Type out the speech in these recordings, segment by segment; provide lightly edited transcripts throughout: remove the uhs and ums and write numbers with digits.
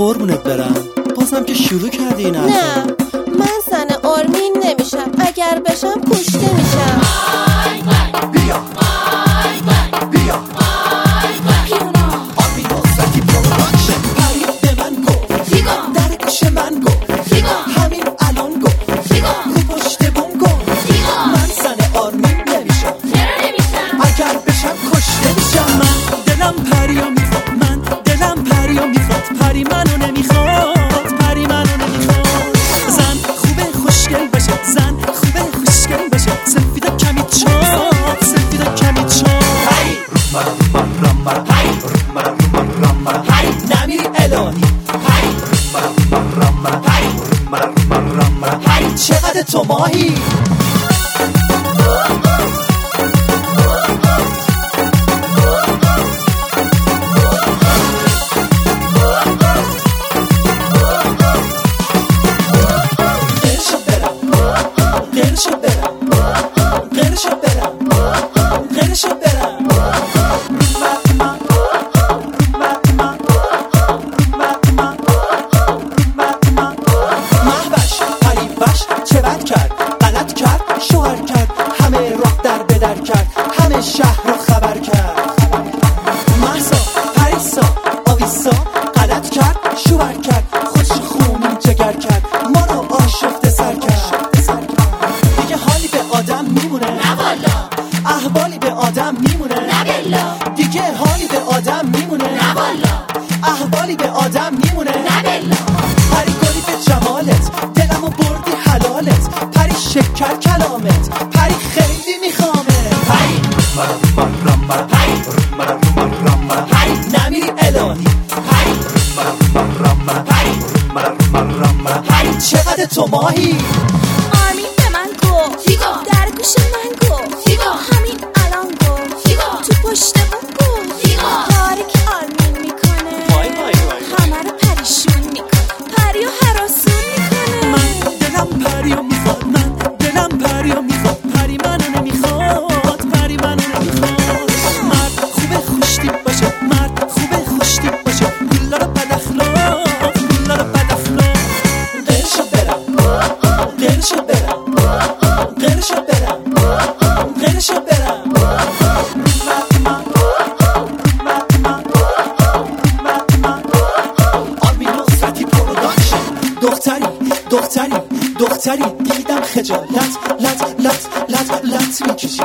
قربونت برم، بازم که شروع کردی این حرفا. نه من زن آرمین نمیشم، اگر بشم کشته میشم. بیا بیا آرمین نصرتی پروداکشن. پری به من گفت در گوش من گفت همین الان گفت رو پشت بوم گفت من زن آرمین نمیشم، اگر بشم کشته میشم. من دلم پریو میخواد، من دلم پریو میخواد، پری منو نمیخواد، پری منو نمیخواد. زن خوبه خوشگل بشه، زن خوبه خوشگل بشه، سفید و کمی چاق، سفید و کمی چاق. نمیری الهی چقدر تو ماهی. شوهر کرد همه راه در بدر کرد، همه شهر رو خبر کرد. محسا پریسا آویسا غلط کرد، شوهر کرد خوش خونی جگر کرد، ما رو آشفته سر کرد. دیگه حالی به آدم میمونه نه والا، احوالی به آدم میمونه نه بلا، دیگه حالی به آدم میمونه نه والا، احوالی به آدم میمونه نه بلا. پری گلی به جمالت دلمو بردی حلالت، پری شکر کلامت، پری خیلی میخوامه. پری نمیری الهی پری چقدر تو ماهی. آرمین به من گفت در گوش من گفت همین الان گفت تو پشت بوم گفت کاری که آرمین میکنه همه رو پریشون میکنه، پری و هراسون میکنه. من دلم پریو میخواد، من دلم پریو میخواد، پری منو نمیخواد، پری منو نمیخواد. مرد خوبه خوشتیپ باشه، مرد خوبه خوشتیپ باشه، گلا رو بد اخلاق، گلا رو بد اخلاق. قرشو برم قرشو برم قرشو برم قرشو برم. آرمین نصرتی پروداکشن. دختری دیدم خجالت لط میکشی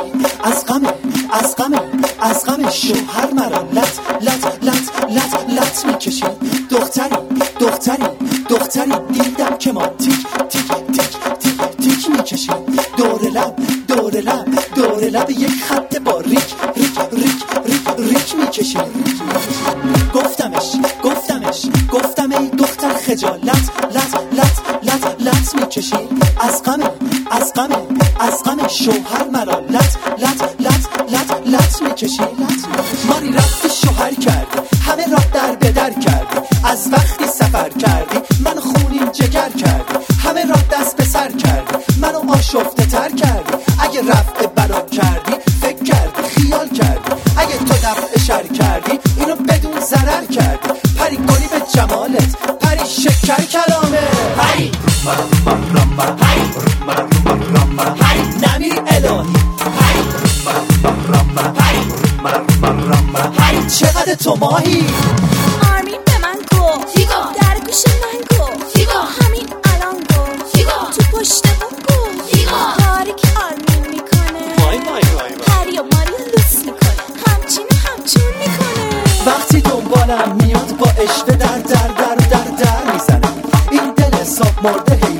از غم شوهر مرا لط میکشی. دختری دیدم که ما تیک میکشی، دور لب یک خط با ریک میکشی. گفتم ای دختر خجالت لط میکشی، از غم شوهر مرا لط میکشی. ماری رفتی شوهر کردی، همه راه در بدر کردی، از وقتی سفر کردی من خونین جگر کردی، همه راه دست به سر کردی، منو آشفته تر کردی. اگه رفع بلا کردی فکر کردی خیال کردی، اگه تو دفع شر کردی اینو بدون ضرر کردی. پری گلی به جمالت، پری شکر کلامه، پری نمیری الهی پری چقدر تو ماهی. آرمین به من گفت در گوش من گفت همین الان گفت تو پشت بوم گفت کاری که آرمین میکنه پری و ماری لوس میکنه، همچون میکنه. وقتی دنبالم میاد با اشوه در میزنه، این دل صاف مرده هی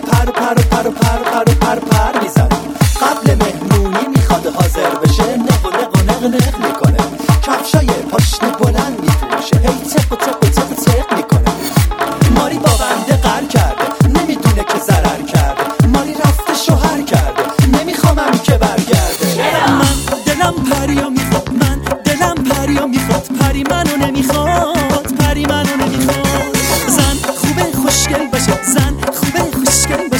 پر میزنه. قبل مهمونی میخواد حاضر بشه، نق میکنه، کفشای پاشنه بلند میفروشه، هی تق میکنه. ماری با بنده قر کرده، نمیدونه که ضرر کرده، ماری رفته شوهر کرده، نمیخوامم که برگرده. من دلم پریو میخواد، من دلم پریو میخواد، پری منو نمیخواد، پری منو نمیخواد. زن خوبه خوشگل باشه، زن خوبه خوشگل